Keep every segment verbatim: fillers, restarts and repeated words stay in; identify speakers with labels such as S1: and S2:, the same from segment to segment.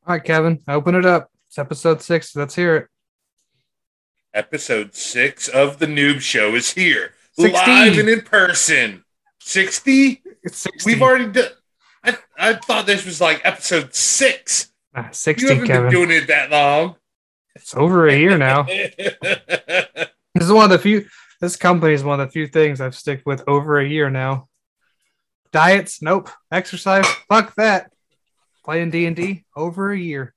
S1: All right, Kevin, open it up. It's episode six. Let's hear it.
S2: Episode six of the Noob Show is here, live and
S1: sixty.
S2: in person. Sixty?
S1: It's
S2: We've
S1: sixty.
S2: already done. I I thought this was like episode six.
S1: Ah,
S2: You
S1: sixty,
S2: haven't been
S1: Kevin.
S2: doing it that long.
S1: It's over a year now. This is one of the few. This company is one of the few things I've stick with over a year now. Diets, nope. Exercise, fuck that. Playing D and D over a year.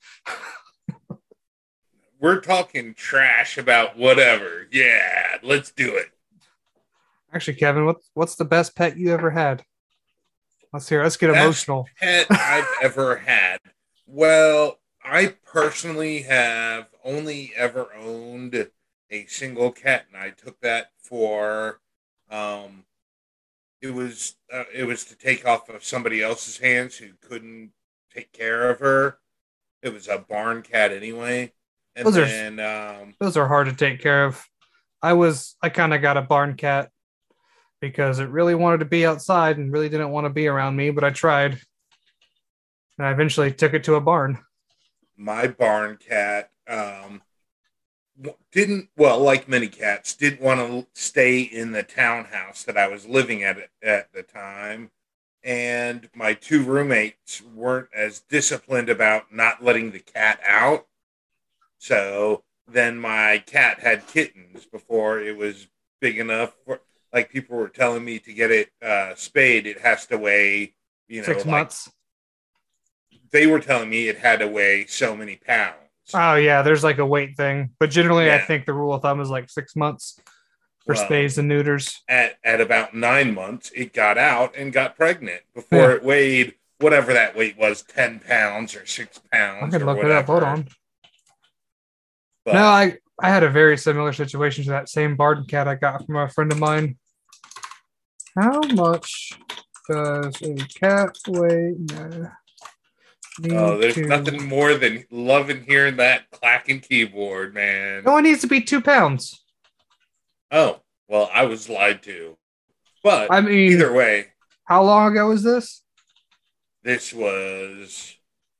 S2: We're talking trash about whatever. Yeah, let's do it.
S1: Actually, Kevin, what's what's the best pet you ever had? Let's hear. Let's get
S2: Best
S1: emotional.
S2: pet I've ever had. Well, I personally have only ever owned a single cat, and I took that for um, it was uh, it was to take off of somebody else's hands who couldn't take care of her. It was a barn cat anyway, and
S1: Those are
S2: then um,
S1: those are hard to take care of. I was I kind of got a barn cat because it really wanted to be outside and really didn't want to be around me, but I tried. And I eventually took it to a barn.
S2: my barn cat um, didn't well, like many cats, didn't want to stay in the townhouse that I was living at at the time, and my two roommates weren't as disciplined about not letting the cat out. So then my cat had kittens before it was big enough for, like people were telling me to get it uh, spayed. It has to weigh, you know,
S1: Six
S2: like
S1: months.
S2: they were telling me it had to weigh so many pounds.
S1: Oh yeah, there's like a weight thing. But generally I
S2: Yeah.
S1: think the rule of thumb is like six months for
S2: Well,
S1: spays and neuters.
S2: at, at about nine months, it got out and got pregnant before
S1: Yeah.
S2: it weighed whatever that weight was, ten pounds or six
S1: I
S2: pounds
S1: can
S2: or
S1: look it
S2: whatever.
S1: up. Hold on.
S2: But
S1: No, I I had a very similar situation to that same barn cat I got from a friend of mine. How much does a cat weigh? No.
S2: oh,
S1: Need
S2: there's
S1: to...
S2: nothing more than loving hearing that clacking keyboard, man.
S1: No, it needs to be two pounds.
S2: Oh, well, I was lied to. But
S1: I mean,
S2: either way,
S1: how long ago was this?
S2: this was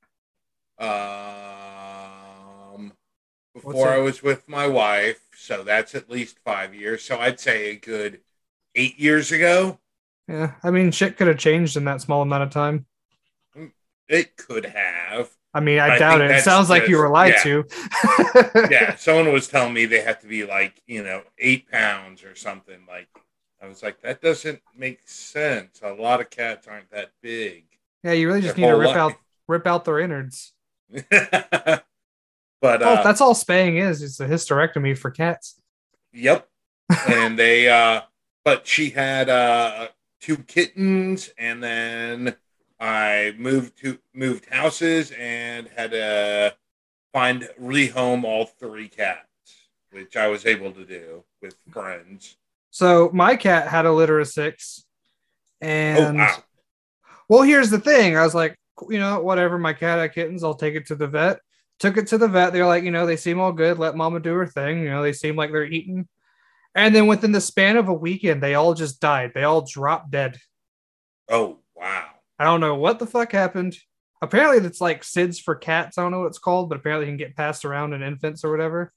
S2: um,
S1: What's
S2: before I
S1: it?
S2: was with my wife, so that's at least five years. So I'd say a good eight years ago.
S1: Yeah, I mean, shit could have changed in that small amount of time.
S2: It could have.
S1: I mean, I
S2: I
S1: doubt
S2: think
S1: it. It
S2: that's
S1: sounds like you
S2: just-
S1: were lied
S2: yeah.
S1: to.
S2: Yeah, someone was telling me they have to be like, you know, eight pounds or something. Like, I was like, that doesn't make sense. A lot of cats aren't that big.
S1: Yeah, you really just
S2: Their
S1: need to
S2: whole
S1: rip
S2: life.
S1: out rip out their innards.
S2: but
S1: Oh,
S2: uh,
S1: that's all spaying is. It's a hysterectomy for cats.
S2: yep. And they, uh, but she had uh, two kittens, and then I moved to moved houses and had to find rehome all three cats, which I was able to do with friends.
S1: So my cat had a litter of six,
S2: Oh
S1: and
S2: wow!
S1: well, here's the thing. I was like, you know, whatever. My cat had kittens. I'll take it to the vet. Took it to the vet. They're like, you know, they seem all good. Let mama do her thing. You know, they seem like they're eating. And then within the span of a weekend, they all just died. They all dropped dead.
S2: Oh wow!
S1: I don't know what the fuck happened. Apparently, it's like S I D S for cats. I don't know what it's called, but apparently, it can get passed around in infants or whatever.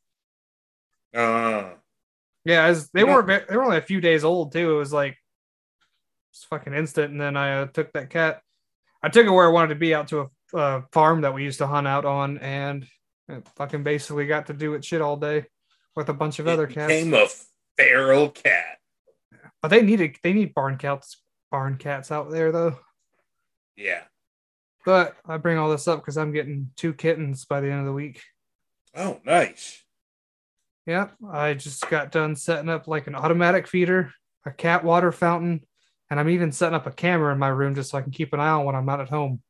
S2: Uh,
S1: Yeah, as they
S2: you know,
S1: weren't. ve- They were only a few days old too. It was like it's fucking instant. And then I uh, took that cat. I took it where I wanted to be, out to a uh, farm that we used to hunt out on, and it fucking basically got to do its shit all day with a bunch of
S2: it
S1: other cats.
S2: became a feral cat.
S1: But they needed they need barn cats barn cats out there though.
S2: Yeah.
S1: But I bring all this up because I'm getting two kittens by the end of the week.
S2: Oh, nice.
S1: Yep, I just got done setting up like an automatic feeder, a cat water fountain, and I'm even setting up a camera in my room just so I can keep an eye on when I'm not at home.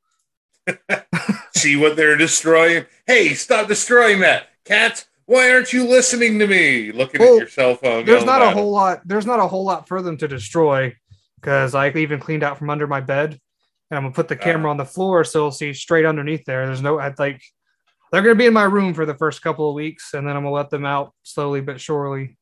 S2: See what they're destroying? Hey, stop destroying that. Cats, why aren't you listening to me? Looking
S1: Well,
S2: at your cell phone.
S1: There's
S2: yelling
S1: not a
S2: at
S1: whole
S2: them.
S1: lot. There's not a whole lot for them to destroy because I even cleaned out from under my bed, and I'm gonna put the camera
S2: Uh,
S1: on the floor so it'll see straight underneath there. There's no, I'd like, they're gonna be in my room for the first couple of weeks, and then I'm gonna let them out slowly but surely.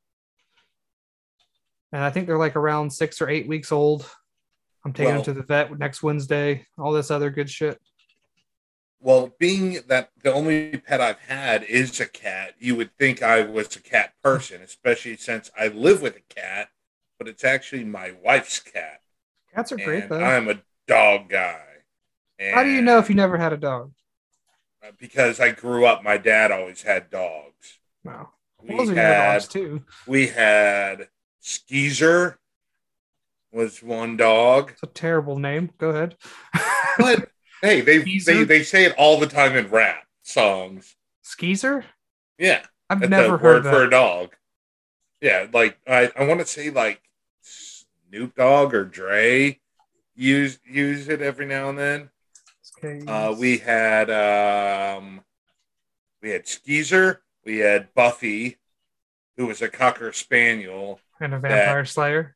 S1: And I think they're like around six or eight weeks old. I'm taking
S2: Well-
S1: them to the vet next Wednesday. All this other good shit.
S2: Well, being that the only pet I've had is a cat, you would think I was a cat person, especially since I live with a cat, but it's actually my wife's cat,
S1: Cats are great
S2: and
S1: though.
S2: I'm a dog guy.
S1: How do you know if you
S2: And
S1: never had a dog?
S2: uh, because I grew up, my dad always had dogs.
S1: No.
S2: We
S1: Those are your dogs
S2: had
S1: too.
S2: we had Skeezer was one dog,
S1: It's a terrible name. Go ahead.
S2: but hey, they they
S1: Skeezer?
S2: they say it all the time in rap songs.
S1: Skeezer?
S2: Yeah,
S1: I've
S2: that's a
S1: never heard
S2: word for
S1: that.
S2: a dog. Yeah, like I, I want to say like Snoop Dogg or Dre use use it every now and then. Uh, we
S1: Skeez-
S2: had um, we had Skeezer, we had Buffy, who was a cocker spaniel
S1: And a
S2: that
S1: vampire slayer.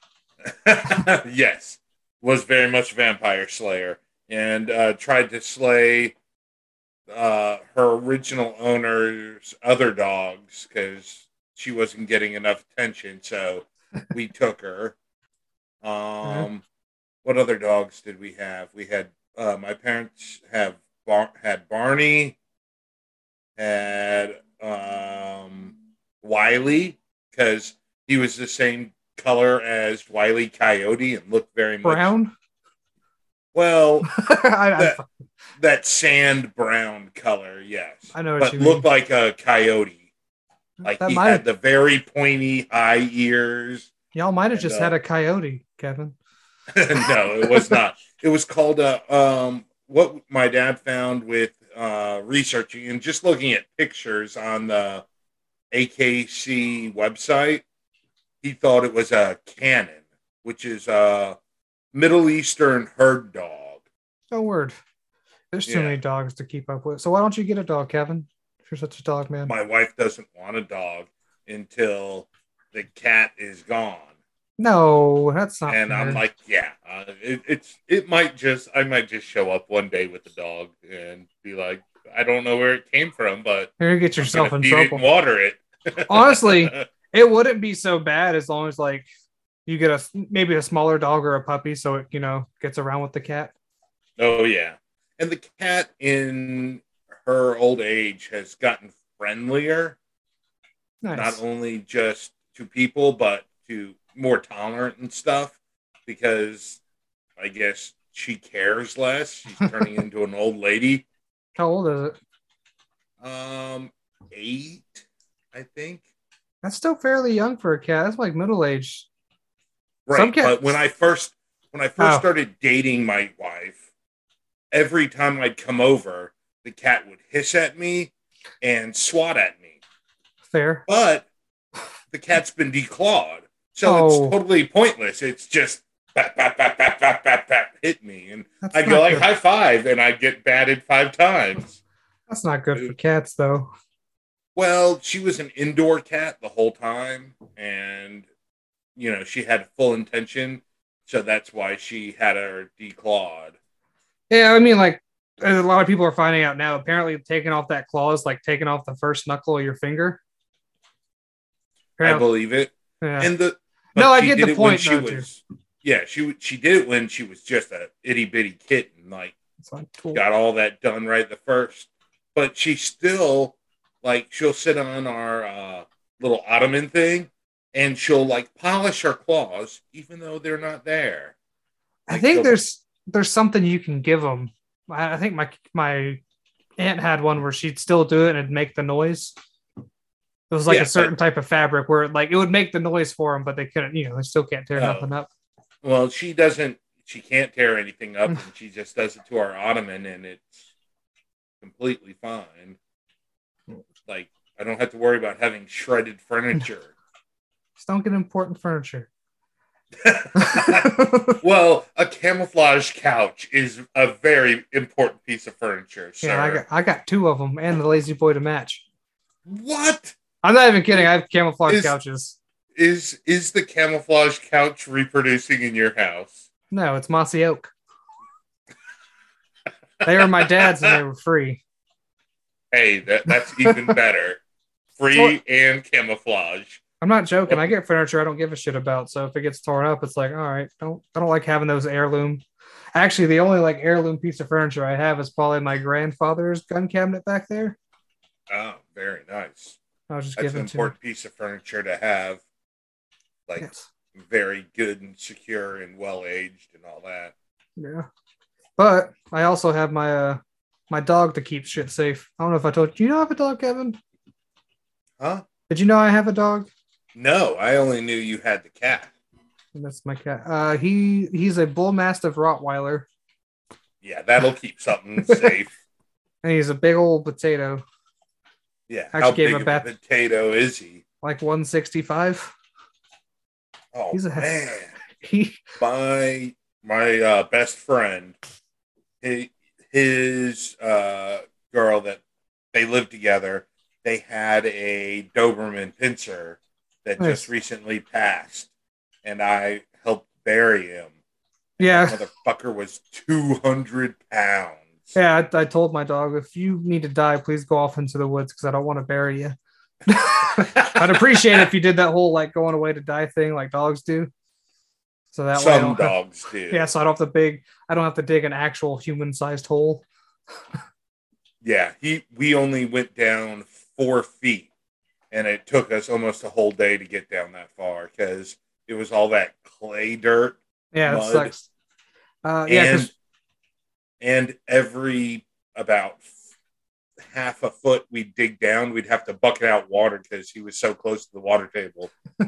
S2: yes was very much vampire slayer and uh, tried to slay uh, her original owner's other dogs because she wasn't getting enough attention. So we took her.
S1: Yeah.
S2: Um, what other dogs did we have? We had uh, my parents have Bar- had Barney, had um, Wiley because he was the same color as Wiley Coyote and looked very much
S1: Brown?
S2: well
S1: I,
S2: that that sand brown color, yes,
S1: I, I know what
S2: but
S1: you
S2: looked
S1: mean.
S2: like a coyote. Like
S1: That
S2: he
S1: might
S2: had the very pointy high ears,
S1: y'all might have
S2: and
S1: just
S2: uh,
S1: had a coyote, Kevin.
S2: no, it was not. It was called a um, what my dad found with uh, researching and just looking at pictures on the A K C website. He thought it was a cannon, which is a Middle Eastern herd dog.
S1: Oh word. There's too
S2: Yeah,
S1: many dogs to keep up with. So why don't you get a dog, Kevin? If you're such a dog man.
S2: my wife doesn't want a dog until the cat is gone.
S1: No, that's not
S2: And I'm
S1: fair.
S2: like, yeah, uh, it, it's it might just I might just show up one day with the dog and be like, I don't know where it came from, but
S1: You're gonna get
S2: I'm gonna
S1: yourself in
S2: feed it and
S1: trouble.
S2: water
S1: Honestly,
S2: it.
S1: it wouldn't be so bad as long as like you get a maybe a smaller dog or a puppy so it, you know, gets around with the cat.
S2: Oh yeah, and the cat in her old age has gotten friendlier, not
S1: Nice.
S2: only just to people but to more tolerant and stuff because I guess she cares less. She's turning into an old lady.
S1: How old is it?
S2: Um, eight, I think.
S1: That's still fairly young for a cat. That's like middle age. Some
S2: Right, but when
S1: cats.
S2: I first when I first
S1: Oh,
S2: started dating my wife, every time I'd come over, the cat would hiss at me and swat at me.
S1: fair.
S2: But the cat's been declawed, so it's
S1: Oh,
S2: totally pointless. It's just bat bat bat bat bat bat bat hit me, and
S1: that's
S2: I'd go
S1: not
S2: like
S1: good.
S2: high five, and I'd get batted five times.
S1: That's not good for cats, though.
S2: Well, she was an indoor cat the whole time, and you know she had full intention, so that's why she had her declawed.
S1: Yeah, I mean, like a lot of people are finding out now. Apparently, taking off that claw is like taking off the first knuckle of your finger.
S2: I
S1: Yeah,
S2: believe it,
S1: yeah.
S2: and the
S1: No,
S2: but
S1: I
S2: she
S1: get
S2: did
S1: the
S2: it when
S1: point
S2: she
S1: though, too.
S2: was yeah she she did it when she was just a itty bitty kitten, like
S1: It's like cool.
S2: got all that done right the first, but she still like she'll sit on our uh, little ottoman thing and she'll like polish her claws even though they're not there.
S1: I
S2: Like
S1: think
S2: she'll
S1: there's there's something you can give them. I, I think my my aunt had one where she'd still do it and it'd make the noise. It was like a
S2: yeah, but
S1: certain type of fabric where like it would make the noise for them, but they couldn't, you know, they still can't tear
S2: oh
S1: nothing up.
S2: well she doesn't she can't tear anything up and she just does it to our ottoman and it's completely fine. Like I don't have to worry about having shredded furniture.
S1: Just don't get important furniture.
S2: Well, a camouflage couch is a very important piece of furniture,
S1: Yeah, I
S2: sir.
S1: got I got two of them and the lazy boy to match.
S2: What
S1: I'm not even kidding. I have camouflage
S2: is
S1: couches.
S2: is is the camouflage couch reproducing in your house?
S1: No, it's mossy oak. They were my dad's and they were free.
S2: Hey, that that's even better.
S1: So
S2: Free and camouflage.
S1: I'm not joking.
S2: What?
S1: I get furniture I don't give a shit about. So if it gets torn up, it's like, all right, don't I don't like having those heirloom. Actually, the only like heirloom piece of furniture I have is probably my grandfather's gun cabinet back there.
S2: Oh, very nice.
S1: I was just
S2: That's an
S1: given to me.
S2: important piece of furniture to have. Like
S1: Yes.
S2: very good and secure and well aged and all that.
S1: Yeah. But I also have my uh my dog to keep shit safe. I don't know if I told you. Do you know I have a dog, Kevin?
S2: Huh?
S1: Did you know I have a dog?
S2: No, I only knew you had the cat.
S1: And that's my cat. Uh, he he's a bull mastiff Rottweiler,
S2: Yeah, that'll keep something safe.
S1: and he's a big old potato,
S2: Yeah,
S1: I
S2: how
S1: actually gave
S2: big
S1: him a
S2: of
S1: bath-
S2: a potato is he?
S1: like one sixty-five.
S2: Oh
S1: He's a
S2: man,
S1: he.
S2: my my uh, best friend, he, his uh, girl that they lived together. They had a Doberman Pinscher that
S1: Nice.
S2: just recently passed, and I helped bury him. And
S1: Yeah,
S2: that motherfucker was two hundred pounds.
S1: yeah. I, I told my dog, if you need to die, please go off into the woods because I don't want to bury you. I'd appreciate it if you did that whole like going away to die thing like dogs do. So that way, I
S2: Some
S1: don't have,
S2: dogs do.
S1: yeah. So I don't have to big. I don't have to dig an actual human-sized hole.
S2: Yeah, he. We only went down four feet, and it took us almost a whole day to get down that far because it was all that clay dirt.
S1: Yeah, it
S2: Mud.
S1: sucks. Uh, yeah,
S2: and
S1: because
S2: and every about half a foot we dig down, we'd have to bucket out water because he was so close to the water table.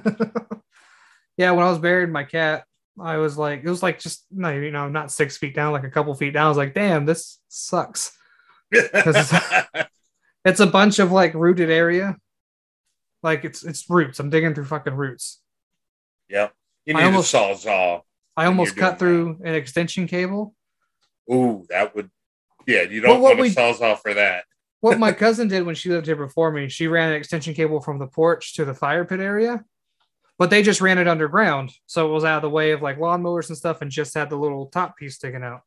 S1: yeah, when I was burying my cat, I was like, it was like just no, you know, not six feet down, like a couple feet down. I was like, damn, this sucks. it's, it's a bunch of like rooted area, like it's it's roots. I'm digging through fucking roots.
S2: Yep, you
S1: I
S2: need
S1: almost-
S2: a sawzall.
S1: I
S2: When
S1: almost
S2: you're
S1: cut
S2: doing
S1: through an extension cable.
S2: Ooh, that would. Yeah, you don't
S1: Well, what
S2: want a
S1: we-
S2: sawzall for that.
S1: What my cousin did when she lived here before me, she ran an extension cable from the porch to the fire pit area, but they just ran it underground, so it was out of the way of like lawnmowers and stuff, and just had the little top piece sticking out.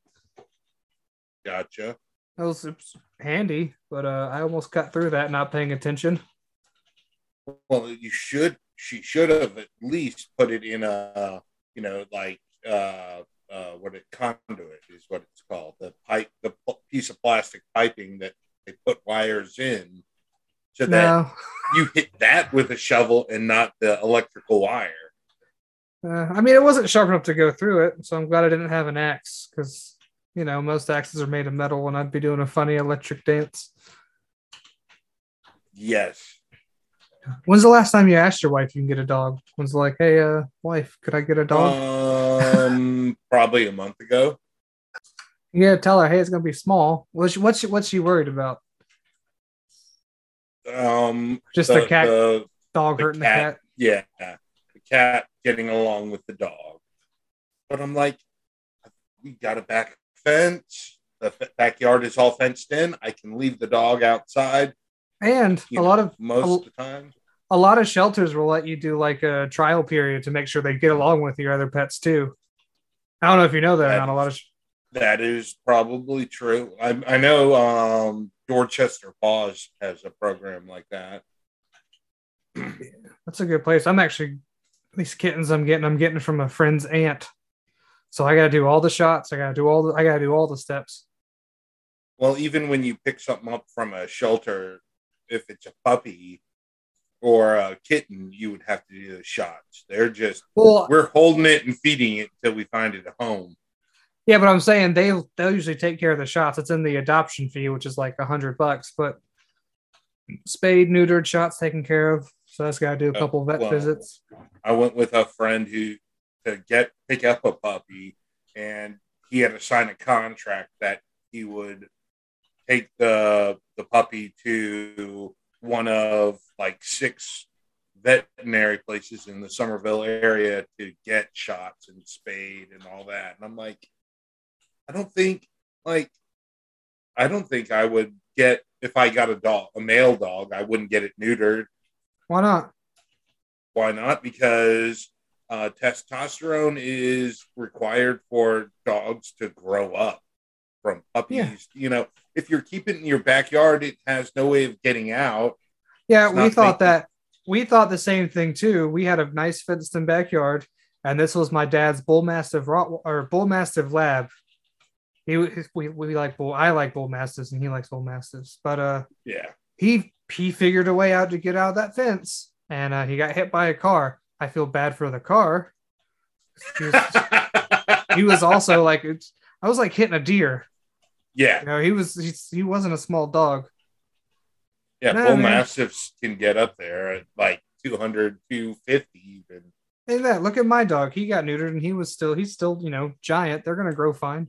S2: Gotcha.
S1: That was, it was handy, but uh, I almost cut through that not paying attention.
S2: Well, you should. She should have at least put it in a, you know, like uh, uh, what it conduit is what it's called. The pipe, the p- piece of plastic piping that they put wires in, so that
S1: No,
S2: you hit that with a shovel and not the electrical wire.
S1: uh, I mean it wasn't sharp enough to go through it, so I'm glad I didn't have an axe because you know most axes are made of metal, and I'd be doing a funny electric dance.
S2: Yes.
S1: When's the last time you asked your wife if you can get a dog? When's like, hey, uh, wife, could I get a dog?
S2: Um, probably a month ago.
S1: You gotta tell her, hey, it's gonna be small. What's she, what's she, what's she worried about?
S2: Um,
S1: Just the cat-
S2: the,
S1: Dog
S2: the
S1: hurting
S2: cat, yeah, the cat getting along with the dog. But I'm like, we got a back fence. The f- backyard is all fenced in. I can leave the dog outside.
S1: the cat, and
S2: you
S1: a
S2: know,
S1: lot of
S2: most
S1: a-
S2: of the time.
S1: a lot of shelters will let you do like a trial period to make sure they get along with your other pets too. I don't know if you know that,
S2: That
S1: or not. A lot of sh-
S2: That is probably true. I, I know um, Dorchester Paws has a program like that.
S1: that's a good place. I'm actually these kittens I'm getting. I'm getting from a friend's aunt, so I gotta do all the shots. I gotta do all the. I gotta do all the steps.
S2: Well, even when you pick something up from a shelter, if it's a puppy or a kitten, you would have to do the shots. They're just,
S1: Well,
S2: we're holding it and feeding it until we find it a home.
S1: yeah, but I'm saying they they'll usually take care of the shots. It's in the adoption fee, which is like a hundred bucks. But spayed, neutered, shots taken care of. So that's got to do a
S2: Uh,
S1: couple vet
S2: well,
S1: visits.
S2: I went with a friend who to get pick up a puppy, and he had to sign a contract that he would take the the puppy to one of like six veterinary places in the Somerville area to get shots and spayed and all that. And I'm like, I don't think like I don't think I would get if I got a dog, a male dog, I wouldn't get it neutered.
S1: Why not?
S2: Why not? Because uh, testosterone is required for dogs to grow up from puppies.
S1: Yeah.
S2: You know, if you're keeping it in your backyard, it has no way of getting out.
S1: Yeah,
S2: It's
S1: we
S2: not
S1: thought
S2: making-
S1: that. We thought the same thing too. We had a nice fenced-in backyard, and this was my dad's bull mastiff rot or bull mastiff lab. He we we like bull. I like bull mastiffs, and he likes bull mastiffs. But uh,
S2: Yeah.
S1: he he figured a way out to get out of that fence, and uh, he got hit by a car. I feel bad for the car. He was, he was also like, it's, I was like hitting a deer.
S2: Yeah.
S1: You know, he was he, he wasn't a small dog.
S2: Yeah,
S1: Nah,
S2: bull
S1: man.
S2: mastiffs can get up there at like two hundred, two fifty even.
S1: Hey, that look at my dog. He got neutered, and he was still he's still you know giant. They're gonna grow fine.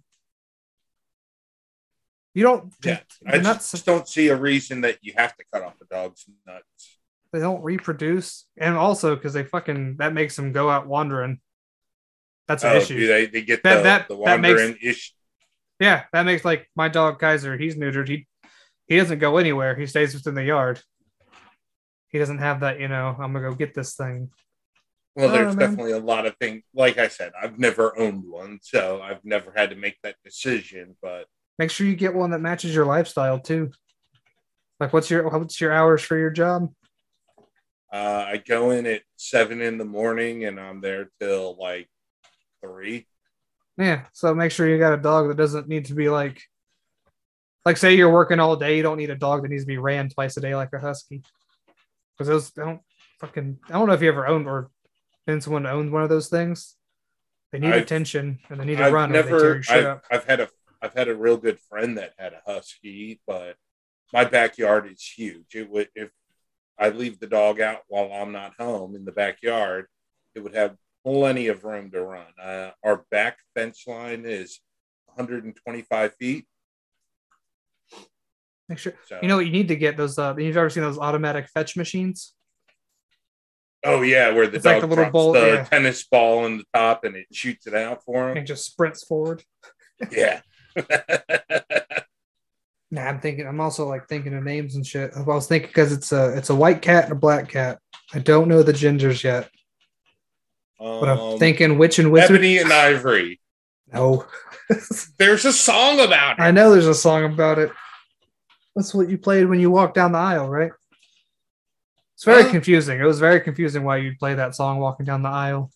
S1: You don't.
S2: Yeah,
S1: The
S2: I
S1: nuts.
S2: just don't see a reason that you have to cut off the dog's nuts.
S1: They don't reproduce, and also because they fucking that makes them go out wandering. That's an
S2: Oh,
S1: issue.
S2: do they, they get
S1: That-
S2: the,
S1: that-
S2: the
S1: that makes-
S2: wandering issue?
S1: Yeah, that makes like my dog Kaiser. He's neutered. He he doesn't go anywhere. He stays within the yard. He doesn't have that. You know, I'm gonna go get this thing.
S2: Well,
S1: Oh,
S2: there's
S1: man.
S2: definitely a lot of things. Like I said, I've never owned one, so I've never had to make that decision. But
S1: Make sure you get one that matches your lifestyle too. Like, what's your what's your hours for your job?
S2: uh, I go in at seven in the morning and I'm there till like three.
S1: Yeah, so make sure you got a dog that doesn't need to be like, like say you're working all day. You don't need a dog that needs to be ran twice a day like a husky, because those don't fucking. I don't know if you ever owned or been someone who owned one of those things. They need
S2: I've-
S1: attention and they need to
S2: I've
S1: run or they tear
S2: never.
S1: your shit
S2: I've,
S1: up.
S2: I've had a. I've had a real good friend that had a husky, but my backyard is huge. It would if I leave the dog out while I'm not home in the backyard, it would have plenty of room to run. Uh, our back fence line is one hundred twenty-five feet.
S1: Make sure
S2: So,
S1: you know what you need to get those. Uh, you've ever seen those automatic fetch machines?
S2: oh yeah, where the
S1: It's like
S2: dog
S1: the little
S2: drops
S1: ball-
S2: the
S1: yeah.
S2: tennis ball in the top and it shoots it out for
S1: And
S2: him.
S1: it just sprints forward.
S2: Yeah.
S1: Nah, I'm thinking. I'm also like thinking of names and shit. I was thinking because it's a it's a white cat and a black cat. I don't know the gingers yet, but I'm
S2: Um,
S1: thinking witch and wizard.
S2: Ebony and Ivory.
S1: No,
S2: There's a song about
S1: I
S2: it.
S1: know there's a song about it. That's what you played when you walked down the aisle, right? It's very
S2: Huh?
S1: confusing. It was very confusing why you'd play that song walking down the aisle.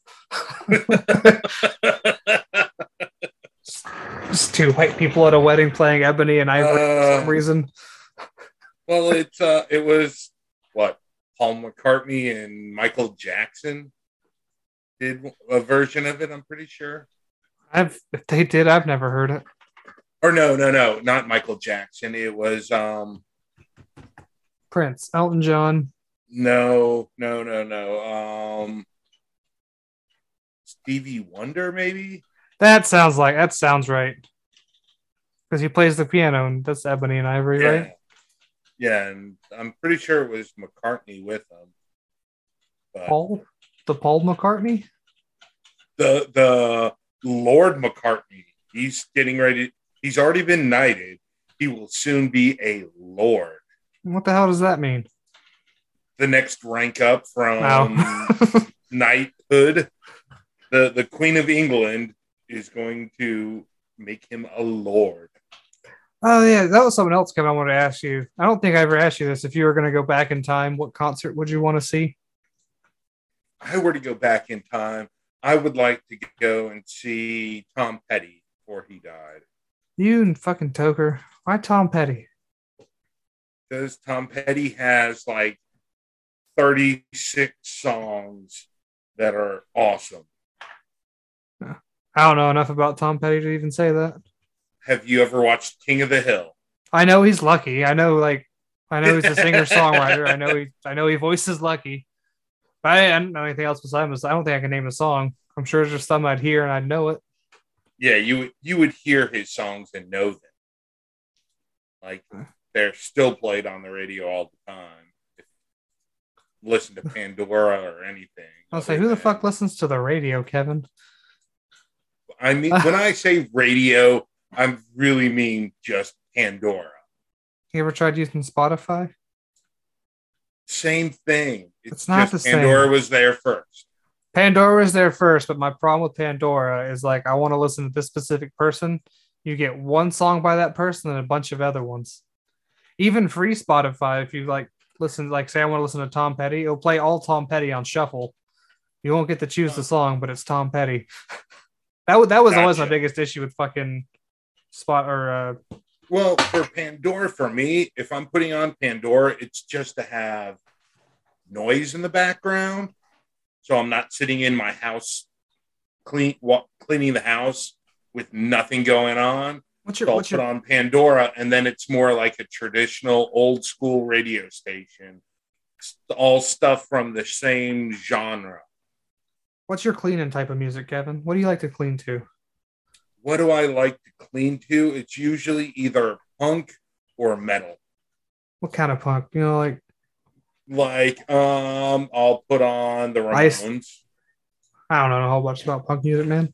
S1: Just two white people at a wedding playing Ebony and Ivory for some
S2: Uh,
S1: reason.
S2: Well, it's uh, it was what Paul McCartney and Michael Jackson did a version of it. I'm pretty sure.
S1: I've if they did, I've never heard it.
S2: Or no, no, no, not Michael Jackson. It was um,
S1: Prince, Elton John.
S2: no, no, no, no. Um, Stevie Wonder, maybe.
S1: That sounds like that sounds right. Because he plays the piano and that's Ebony and Ivory,
S2: Yeah,
S1: right?
S2: yeah, and I'm pretty sure it was McCartney with him. But
S1: Paul, the Paul McCartney.
S2: the the Lord McCartney, he's getting ready. He's already been knighted. He will soon be a lord.
S1: What the hell does that mean?
S2: The next rank up from
S1: Wow.
S2: knighthood. The the Queen of England is going to make him a lord.
S1: Oh yeah, that was something else, Kevin. I wanted to ask you. I don't think I ever asked you this. If you were going to go back in time, what concert would you want to see?
S2: If I were to go back in time, I would like to go and see Tom Petty before he died.
S1: You and fucking Toker. Why Tom Petty?
S2: Because Tom Petty has like thirty-six songs that are awesome.
S1: I don't know enough about Tom Petty to even say that.
S2: Have you ever watched King of the Hill?
S1: I know he's Lucky. I know, like, I know he's a singer songwriter. I know he, I know he voices Lucky. But I, I don't know anything else besides. I don't think I can name a song. I'm sure there's some I'd hear and I'd know it.
S2: Yeah, you would you would hear his songs and know them. Like they're still played on the radio all the time. Listen to Pandora or anything.
S1: I'll say,
S2: other
S1: who the
S2: than-
S1: fuck listens to the radio, Kevin?
S2: I mean, when I say radio, I really mean just Pandora.
S1: You ever tried using Spotify?
S2: Same thing. It's,
S1: It's not
S2: just
S1: the same.
S2: Pandora was there first.
S1: Pandora is there first, but my problem with Pandora is like I want to listen to this specific person. You get one song by that person and a bunch of other ones. Even free Spotify, if you like listen, like say I want to listen to Tom Petty, it'll play all Tom Petty on shuffle. You won't get to choose the song, but it's Tom Petty. that was that was always my
S2: Gotcha.
S1: biggest issue with fucking spot or uh
S2: Well, for Pandora, for me, if I'm putting on Pandora, it's just to have noise in the background, so I'm not sitting in my house clean wa- cleaning the house with nothing going on.
S1: what's your
S2: So I'll
S1: what's
S2: put
S1: your
S2: on Pandora, and then it's more like a traditional old school radio station. It's all stuff from the same genre.
S1: what's your cleaning type of music, Kevin? What do you like to clean to?
S2: What do I like to clean to? It's usually either punk or metal.
S1: What kind of punk? You know, like
S2: Like, um, I'll put on the
S1: Ice.
S2: Ramones.
S1: I don't know a whole bunch about punk music, man.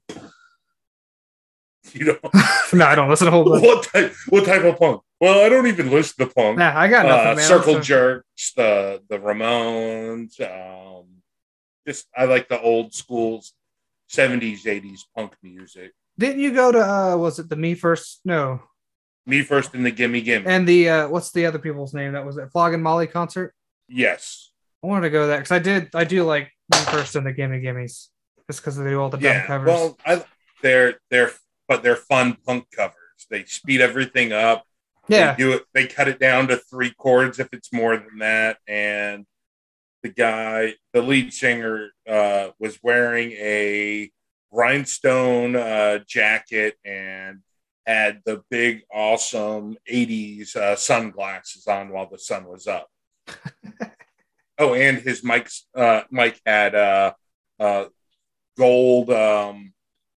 S2: You know,
S1: No, I don't listen to a whole bunch.
S2: what type? What type of punk? Well, I don't even listen to punk.
S1: Nah, I got nothing,
S2: Uh,
S1: man.
S2: Circle
S1: So-
S2: Jerks, the the Ramones. Um, just I like the old schools, seventies, eighties punk music.
S1: Didn't you go to uh was it the Me First? No.
S2: Me First and the Gimme Gimme.
S1: And the uh what's the other people's name that was at Flog and Molly concert?
S2: Yes.
S1: I wanted to go to that because I did I do like Me First and the Gimme Gimmes. Just because they do all the dumb
S2: Yeah.
S1: covers.
S2: Well, I they're they're but they're fun punk covers. They speed everything up.
S1: yeah.
S2: They do it. They cut it down to three chords if it's more than that. And the guy, the lead singer, uh, was wearing a rhinestone uh, jacket and had the big, awesome eighties uh, sunglasses on while the sun was up. Oh, and his mic's uh, mic had uh, uh, gold um,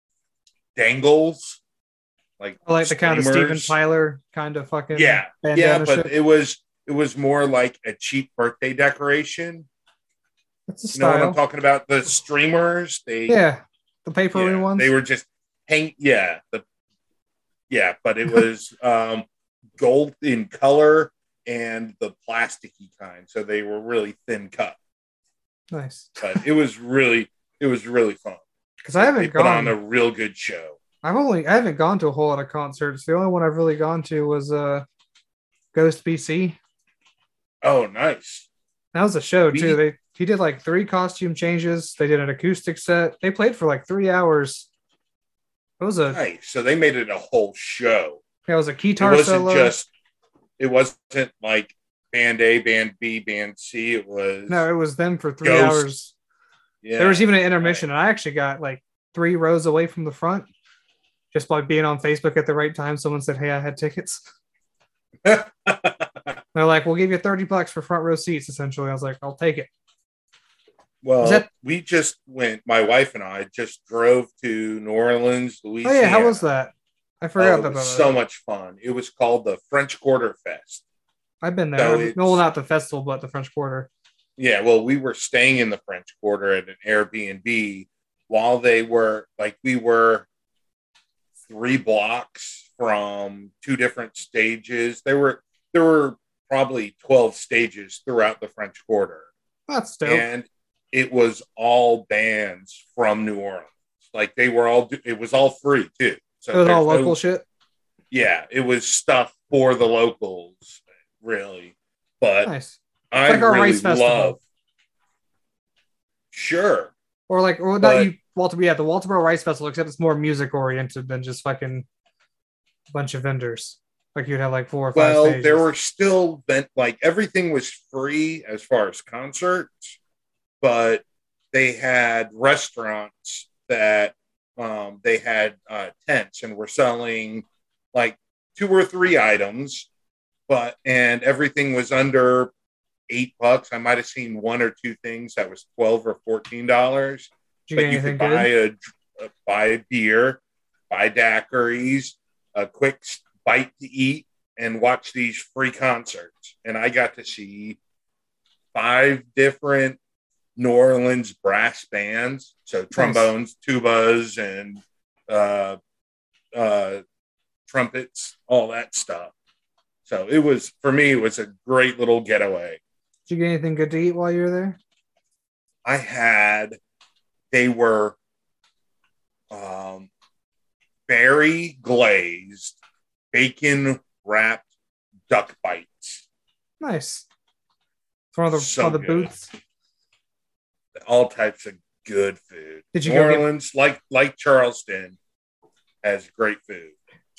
S2: dangles. Like,
S1: I like the kind of Steven
S2: streamers.
S1: Tyler kind of fucking
S2: Yeah, yeah,
S1: bandana
S2: but
S1: shit.
S2: it was it was more like a cheap birthday decoration.
S1: It's a
S2: You know what
S1: style.
S2: I'm talking about? The streamers, they
S1: Yeah. The papery
S2: yeah,
S1: ones.
S2: they were just hang. Yeah, the yeah, but it was um, gold in color and the plasticky kind, so they were really thin cut.
S1: nice.
S2: But it was really it was really fun.
S1: Because I haven't
S2: They put
S1: gone
S2: on a real good show.
S1: I've only I haven't gone to a whole lot of concerts. The only one I've really gone to was uh Ghost B C.
S2: Oh, nice.
S1: That was a show
S2: We-
S1: too. They he did like three costume changes. They did an acoustic set. They played for like three hours. It was a
S2: Nice. So they made it a whole show.
S1: it was a
S2: It
S1: guitar
S2: wasn't
S1: solo.
S2: just it wasn't like band A, band B, band C. It was
S1: No, it was them for three
S2: Ghost.
S1: hours.
S2: yeah,
S1: There was even an intermission, and I actually got like three rows away from the front just by being on Facebook at the right time. Someone said, "Hey, I had tickets."
S2: right.
S1: They're like, "We'll give you thirty bucks for front row seats." Essentially, I was like, "I'll take it."
S2: Well,
S1: Is that-
S2: we just went. My wife and I just drove to New Orleans,
S1: Oh
S2: Louisiana.
S1: yeah, how was that? I
S2: Oh,
S1: forgot
S2: it
S1: about
S2: was
S1: that.
S2: so much fun. It was called the French Quarter Fest.
S1: I've been
S2: So
S1: there.
S2: it's-
S1: well, not the festival, but the French Quarter.
S2: Yeah, well, we were staying in the French Quarter at an Airbnb while they were like we were three blocks from two different stages. There were there were probably twelve stages throughout the French Quarter,
S1: That's dope.
S2: and it was all bands from New Orleans. Like they were all it was all free too. So
S1: it was all
S2: there's no-
S1: local shit.
S2: Yeah, it was stuff for the locals, really. But
S1: Nice.
S2: I
S1: like our
S2: really
S1: Rice Festival.
S2: love. Sure.
S1: Or like, or not
S2: But-
S1: you, Walter. Yeah, the Walterboro Rice Festival, except it's more music oriented than just fucking bunch of vendors. Like you'd have like four or five.
S2: Well,
S1: stages.
S2: there were still vent like everything was free as far as concerts, but they had restaurants that um, they had uh, tents and were selling like two or three items, but and everything was under eight bucks. I might have seen one or two things that was twelve or fourteen dollars.
S1: Did you
S2: But
S1: get
S2: you
S1: anything
S2: could buy
S1: good?
S2: a, a buy a beer, buy daiquiris, a quick bite to eat, and watch these free concerts. And I got to see five different New Orleans brass bands, so trombones, tubas, and uh, uh, trumpets, all that stuff. So it was for me. It was a great little getaway.
S1: Did you get anything good to eat while you were there?
S2: I had, they were um, berry glazed, bacon wrapped duck bites.
S1: Nice. It's one of the
S2: So
S1: one of the
S2: good.
S1: booths.
S2: All types of good food.
S1: Did you
S2: New
S1: go get-
S2: Orleans, like like Charleston, has great food.
S1: Did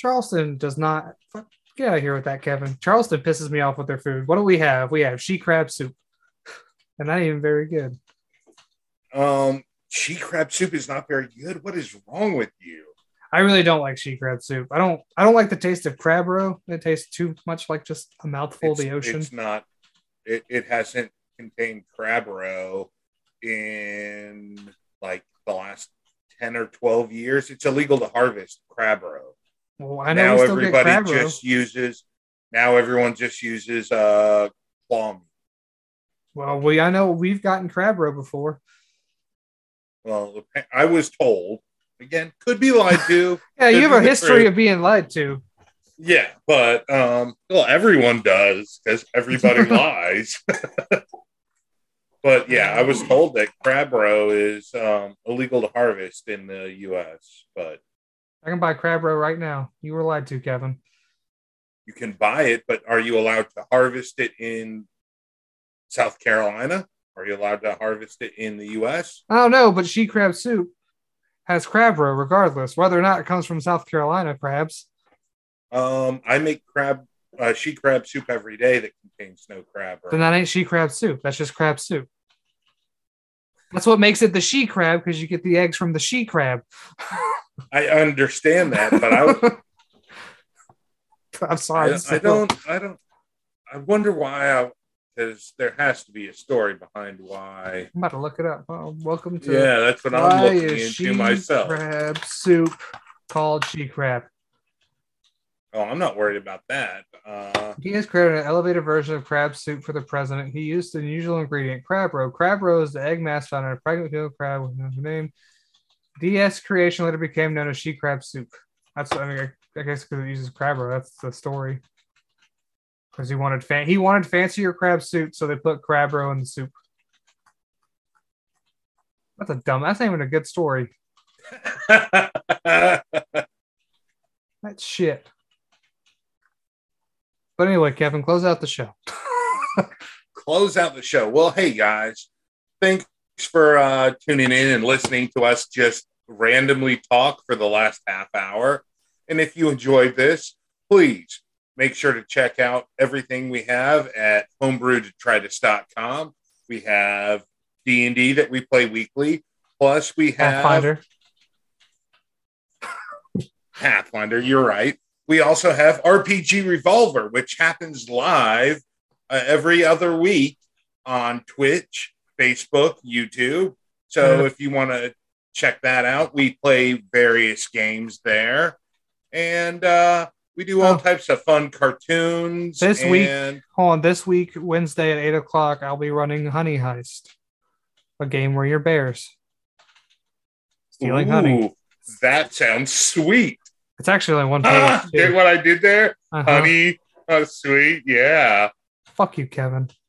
S1: Charleston does not. Fuck, get out of here with that, Kevin. Charleston pisses me off with their food. What do we have? We have she crab soup, and not even very good.
S2: Um, she crab soup is not very good. What is wrong with you?
S1: I really don't like she crab soup. I don't. I don't like the taste of crab roe. It tastes too much like just a mouthful
S2: It's,
S1: of the ocean.
S2: It's not. It, it hasn't contained crab roe in like the last ten or twelve years. It's illegal to harvest crab roe.
S1: Well, I know
S2: now
S1: we still get
S2: everybody
S1: crab roe.
S2: just uses. Now everyone just uses uh claw meat.
S1: Well, we I know we've gotten crab roe before.
S2: Well, I was told. Again, could be lied to.
S1: Yeah, you have a
S2: be
S1: history
S2: truth.
S1: of being lied to.
S2: Yeah, but um, well, everyone does because everybody lies. But yeah, I was told that crab roe is um, illegal to harvest in the U S. But
S1: I can buy crab roe right now. You were lied to, Kevin.
S2: you can buy it, but are you allowed to harvest it in South Carolina? Are you allowed to harvest it in the U S?
S1: I don't know, but she crab soup has crab roe regardless, whether or not it comes from South Carolina crabs.
S2: Um, I make crab uh, she crab soup every day that contains no crab.
S1: Then that ain't she crab soup. That's just crab soup. That's what makes it the she crab, because you get the eggs from the she crab.
S2: I understand that, but I
S1: I'm sorry.
S2: I, I don't I don't I wonder why I because there has to be a story behind why.
S1: I'm about to look it up. Oh, welcome to
S2: Yeah, that's what I'm looking into myself.
S1: Crab soup called she crab.
S2: Oh, I'm not worried about that. Uh,
S1: He has created an elevated version of crab soup for the president. He used the unusual ingredient crab roe. Crab roe is the egg mass found in a pregnant female crab with no name. D S creation later became known as she crab soup. That's I mean I, I guess because it uses crab roe. That's the story. Because he wanted fan he wanted fancier crab soup, so they put crab roe in the soup. That's a dumb. That's not even a good story. That's shit. But anyway, Kevin, close out the show.
S2: Close out the show. Well, hey guys, thanks for uh, tuning in and listening to us just randomly talk for the last half hour. And if you enjoyed this, please make sure to check out everything we have at homebrew detritus dot com. We have D and D that we play weekly. Plus, we have
S1: Pathfinder.
S2: Pathfinder, you're right. We also have R P G Revolver, which happens live uh, every other week on Twitch, Facebook, YouTube. So
S1: Yeah.
S2: if you want to check that out, we play various games there. And uh, we do all
S1: Oh.
S2: types of fun cartoons.
S1: This
S2: and
S1: week, hold on, this week, Wednesday at eight o'clock, I'll be running Honey Heist, a game where you're bears stealing
S2: Ooh,
S1: honey.
S2: That sounds sweet.
S1: It's actually only one page.
S2: Ah,
S1: too.
S2: get what I did there?
S1: Uh-huh.
S2: Honey, oh, sweet. Yeah.
S1: Fuck you, Kevin.